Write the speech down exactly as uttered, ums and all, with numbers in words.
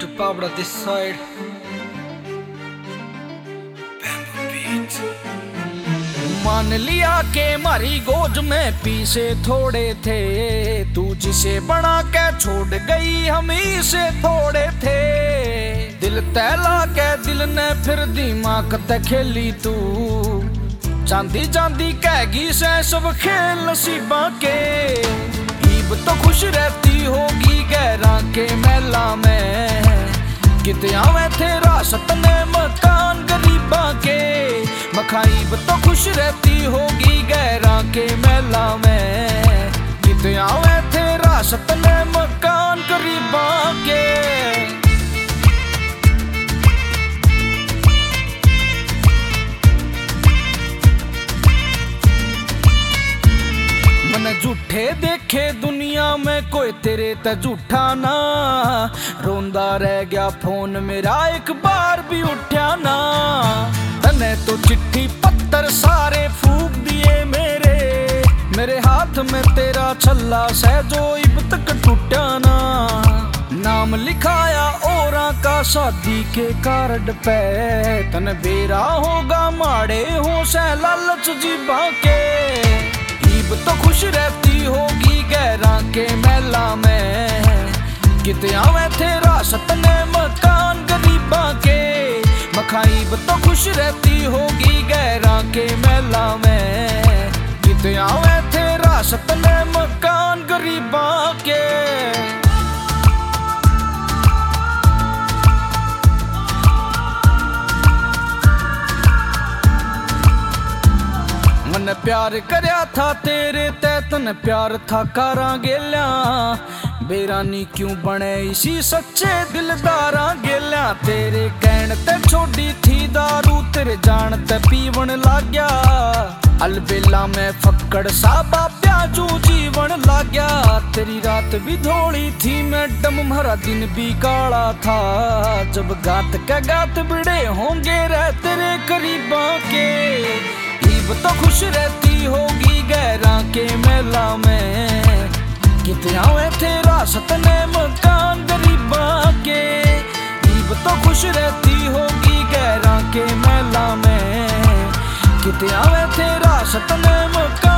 to Pablo this side. मान लिया के मारी गोद में पीसे थोड़े थे, तू जिसे बना के छोड़ गई हम ही से थोड़े थे। दिल तैला के दिल ने फिर दिमाग ते खेली तू, चांदी चांदी कहगी से सब खेल नसीबा के। ईब तो खुश रहती होगी गैरा के मेला में, किते आवे थे रासत ने मकान गरीबा के। मखाईब तो खुश रहती होगी गैरा के मेला में, किते आवे थे रासत ने मकान गरीबा के। मन झूठे देखे दुनिया में कोई तेरे ते झूठा ना, रोंदा रह गया फोन मेरा एक बार भी उठा ना। तने तो चिट्ठी पत्थर सारे फूक दिए मेरे, मेरे हाथ में तेरा छल्ला सहजो इब तक टूटा ना। नाम लिखाया औरा का शादी के कार्ड पे, तने बेरा होगा माड़े हो से लालच जीबा के। ईब तो खुश रहती होगी गैरा के मेला में, किते आवे थे रासत ने मकान गरीबा के। मखाईब तो खुश रहती होगी गैरा के मेला में, किते आवे थे रासत ने मकान गरीबा के। मन प्यार करया था तेरे ते, तन प्यार था कारा गेल्या। बेरानी क्यों बने इसी सच्चे दिलदारा गेल्या। तेरे कहन ते छोड़ी थी दारू, तेरे जान ते पीवन लाग गया। अलबेला में फक्कड़ सा प्याजू जीवन लाग गया। तेरी रात भी धोली थी मैडम, हमारा दिन भी काला था। जब गात के गात बिड़े होंगे रह तेरे करीबा के। ईब तो खुश रहती होगी गैरा के मेला में, किते आवे थे रासत ने मकान गरीबा के। ईब तो खुश रहती होगी गैरा के मेला में, किते आवे थे रासत ने मकान।